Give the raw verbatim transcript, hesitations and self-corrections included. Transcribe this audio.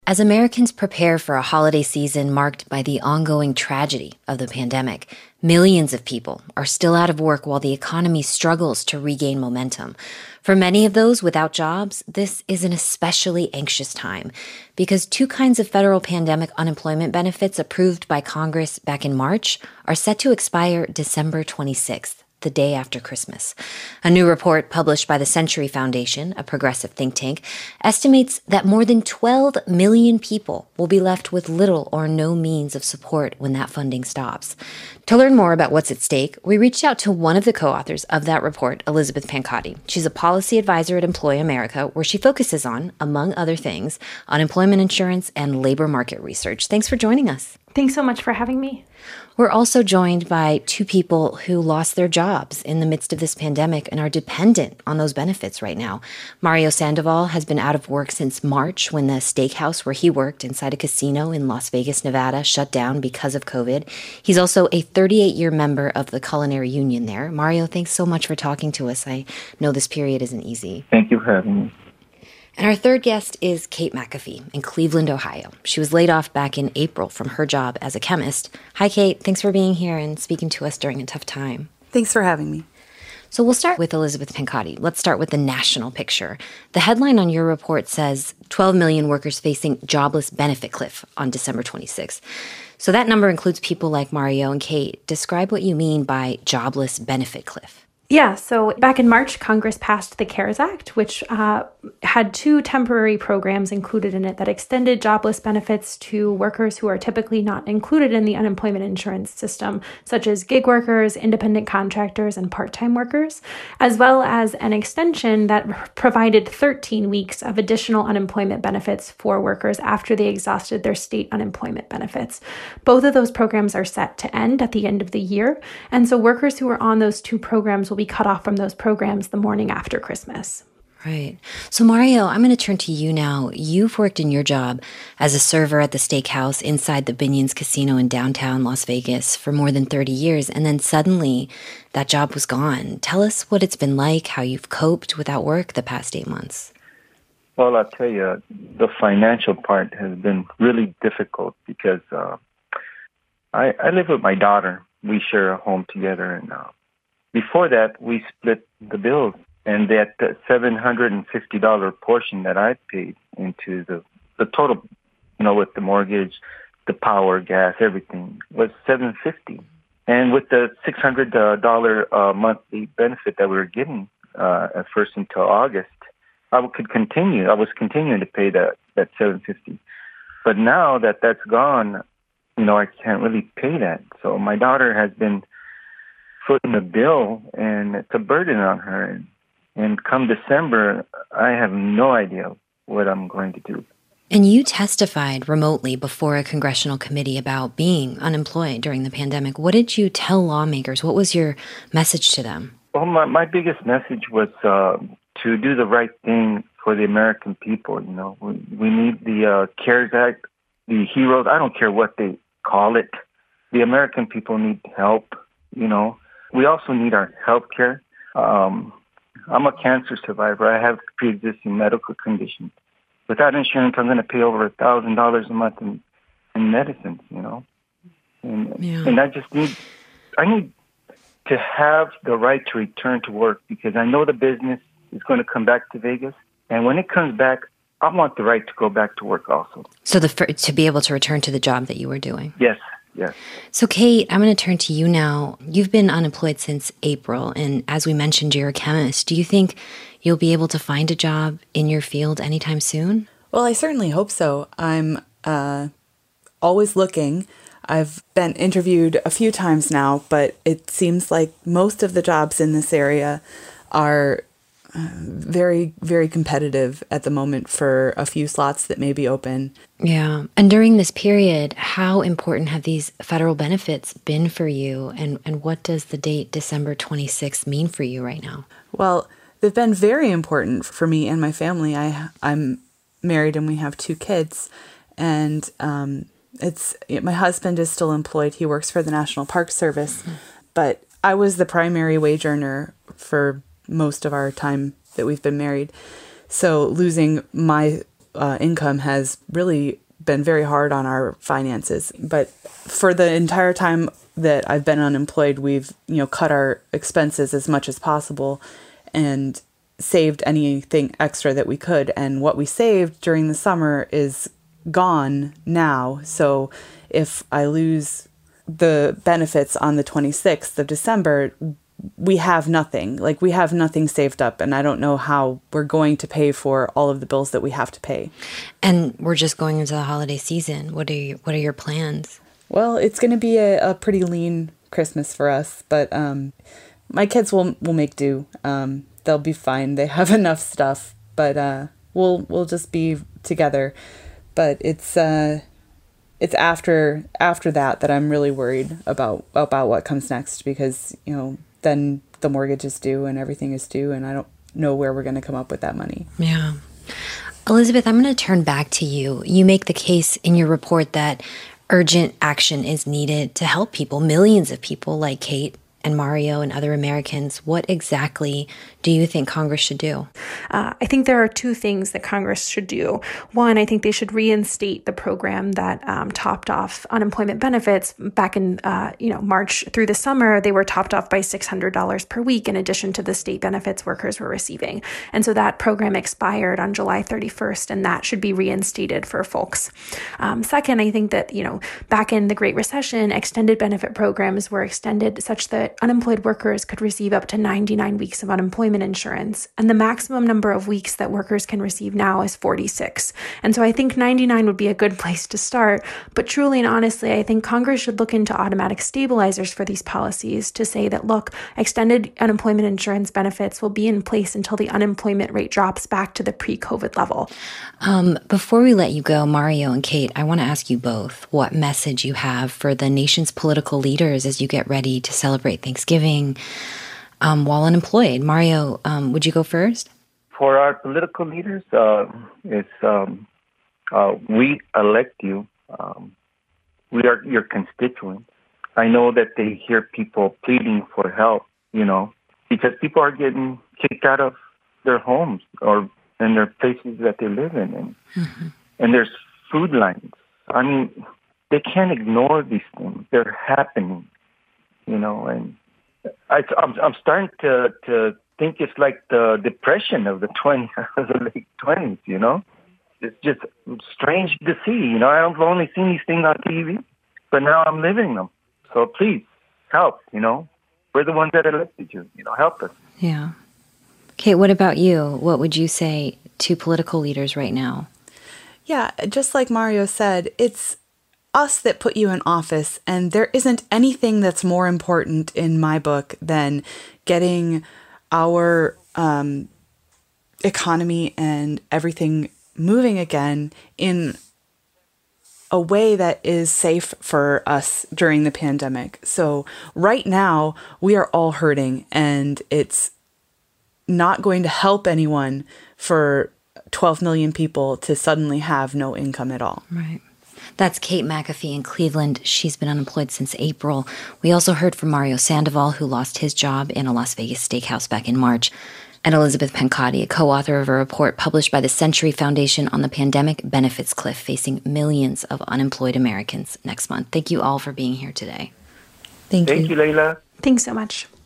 As Americans prepare for a holiday season marked by the ongoing tragedy of the pandemic, millions of people are still out of work while the economy struggles to regain momentum. For many of those without jobs, this is an especially anxious time because two kinds of federal pandemic unemployment benefits approved by Congress back in March are set to expire December twenty-sixth. The day after Christmas. A new report published by the Century Foundation, a progressive think tank, estimates that more than twelve million people will be left with little or no means of support when that funding stops. To learn more about what's at stake, we reached out to one of the co-authors of that report, Elizabeth Pancotti. She's a policy advisor at Employ America, where she focuses on, among other things, unemployment insurance and labor market research. Thanks for joining us. Thanks so much for having me. We're also joined by two people who lost their jobs in the midst of this pandemic and are dependent on those benefits right now. Mario Sandoval has been out of work since March when the steakhouse where he worked inside a casino in Las Vegas, Nevada, shut down because of COVID. He's also a thirty-eight-year member of the Culinary Union there. Mario, thanks so much for talking to us. I know this period isn't easy. Thank you for having me. And our third guest is Kate McAfee in Cleveland, Ohio. She was laid off back in April from her job as a chemist. Hi, Kate. Thanks for being here and speaking to us during a tough time. Thanks for having me. So we'll start with Elizabeth Pancotti. Let's start with the national picture. The headline on your report says twelve million workers facing jobless benefit cliff on December twenty-sixth. So that number includes people like Mario and Kate. Describe what you mean by jobless benefit cliff. Yeah, so back in March, Congress passed the CARES Act, which uh, had two temporary programs included in it that extended jobless benefits to workers who are typically not included in the unemployment insurance system, such as gig workers, independent contractors, and part-time workers, as well as an extension that provided thirteen weeks of additional unemployment benefits for workers after they exhausted their state unemployment benefits. Both of those programs are set to end at the end of the year, and so workers who are on those two programs will be cut off from those programs the morning after Christmas. Right. So Mario, I'm going to turn to you now. You've worked in your job as a server at the steakhouse inside the Binion's Casino in downtown Las Vegas for more than thirty years, and then suddenly that job was gone. Tell us what it's been like, how you've coped without work the past eight months. Well, I'll tell you, the financial part has been really difficult because uh, I, I live with my daughter. We share a home together, and uh, before that, we split the bills, and that uh, seven hundred fifty dollars portion that I paid into the, the total, you know, with the mortgage, the power, gas, everything, was seven hundred fifty dollars. And with the six hundred dollars uh, monthly benefit that we were getting uh, at first until August, I could continue. I was continuing to pay that, that seven hundred fifty dollars. But now that that's gone, you know, I can't really pay that. So my daughter has been footing the bill, and it's a burden on her. And, and come December, I have no idea what I'm going to do. And you testified remotely before a congressional committee about being unemployed during the pandemic. What did you tell lawmakers? What was your message to them? Well, my, my biggest message was uh, to do the right thing for the American people. You know, we, we need the uh, CARES Act, the heroes. I don't care what they call it. The American people need help, you know. We also need our health care. Um, I'm a cancer survivor. I have pre-existing medical conditions. Without insurance, I'm going to pay over one thousand dollars a month in, in medicines, you know. And, yeah. and I just need, I need to have the right to return to work because I know the business is going to come back to Vegas. And when it comes back, I want the right to go back to work also. So the to be able to return to the job that you were doing? Yes. Yes. So, Kate, I'm going to turn to you now. You've been unemployed since April, and as we mentioned, you're a chemist. Do you think you'll be able to find a job in your field anytime soon? Well, I certainly hope so. I'm uh, always looking. I've been interviewed a few times now, but it seems like most of the jobs in this area are uh, very, very competitive at the moment for a few slots that may be open. Yeah. And during this period, how important have these federal benefits been for you? And, and what does the date December twenty-sixth mean for you right now? Well, they've been very important for me and my family. I, I'm married and we have two kids. And um, it's my husband is still employed. He works for the National Park Service. Mm-hmm. But I was the primary wage earner for most of our time that we've been married. So losing my uh, income has really been very hard on our finances. But for the entire time that I've been unemployed, we've, you know, cut our expenses as much as possible and saved anything extra that we could. And what we saved during the summer is gone now. So if I lose the benefits on the twenty-sixth of December, we have nothing. Like, we have nothing saved up, and I don't know how we're going to pay for all of the bills that we have to pay. And we're just going into the holiday season. What are your, what are your plans? Well, it's going to be a, a pretty lean Christmas for us, but um, my kids will will make do. Um, they'll be fine. They have enough stuff, but uh, we'll we'll just be together. But it's uh, it's after after that that I'm really worried about about what comes next, because, you know, then the mortgage is due and everything is due, and I don't know where we're going to come up with that money. Yeah. Elizabeth, I'm going to turn back to you. You make the case in your report that urgent action is needed to help people, millions of people like Kate and Mario and other Americans. What exactly do you think Congress should do? Uh, I think there are two things that Congress should do. One, I think they should reinstate the program that um, topped off unemployment benefits back in uh, you know March through the summer. They were topped off by six hundred dollars per week in addition to the state benefits workers were receiving. And so that program expired on July thirty-first, and that should be reinstated for folks. Um, second, I think that, you know, back in the Great Recession, extended benefit programs were extended such that unemployed workers could receive up to ninety-nine weeks of unemployment insurance. And the maximum number of weeks that workers can receive now is forty-six. And so I think ninety-nine would be a good place to start. But truly and honestly, I think Congress should look into automatic stabilizers for these policies to say that, look, extended unemployment insurance benefits will be in place until the unemployment rate drops back to the pre-COVID level. Um, before we let you go, Mario and Kate, I want to ask you both what message you have for the nation's political leaders as you get ready to celebrate Thanksgiving um, while unemployed. Mario, um, would you go first? For our political leaders, uh, it's um, uh, we elect you. Um, we are your constituents. I know that they hear people pleading for help, you know, because people are getting kicked out of their homes or in their places that they live in. And, mm-hmm. and there's food lines. I mean, they can't ignore these things. They're happening, you know, and I, I'm, I'm starting to, to think it's like the depression of the twenties, the late twenties, you know. It's just strange to see, you know. I've only seen these things on T V, but now I'm living them. So please, help, you know. We're the ones that elected you, you know, help us. Yeah. Kate, what about you? What would you say to political leaders right now? Yeah, just like Mario said, it's us that put you in office, and there isn't anything that's more important in my book than getting our um, economy and everything moving again in a way that is safe for us during the pandemic. So right now, we are all hurting, and it's not going to help anyone for twelve million people to suddenly have no income at all. Right. That's Kate McAfee in Cleveland. She's been unemployed since April. We also heard from Mario Sandoval, who lost his job in a Las Vegas steakhouse back in March, and Elizabeth Pencotti, a co-author of a report published by the Century Foundation on the pandemic benefits cliff facing millions of unemployed Americans next month. Thank you all for being here today. Thank you. Thank you, Layla. Thanks so much.